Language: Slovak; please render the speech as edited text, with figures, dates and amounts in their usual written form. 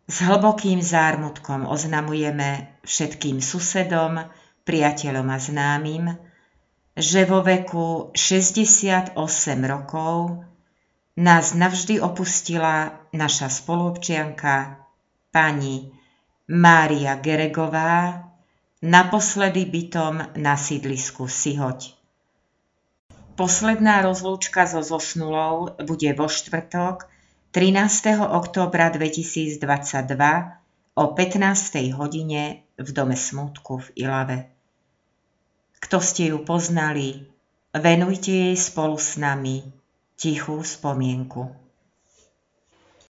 S hlbokým zármutkom oznamujeme všetkým susedom, priateľom a známym, že vo veku 68 rokov nás navždy opustila naša spoluobčianka pani Mária Geregová, naposledy bytom na sídlisku Sihoť. Posledná rozlúčka so zosnulou bude vo štvrtok 13. októbra 2022 o 15. hodine v Dome smútku v Ilave. Kto ste ju poznali, venujte jej spolu s nami tichú spomienku.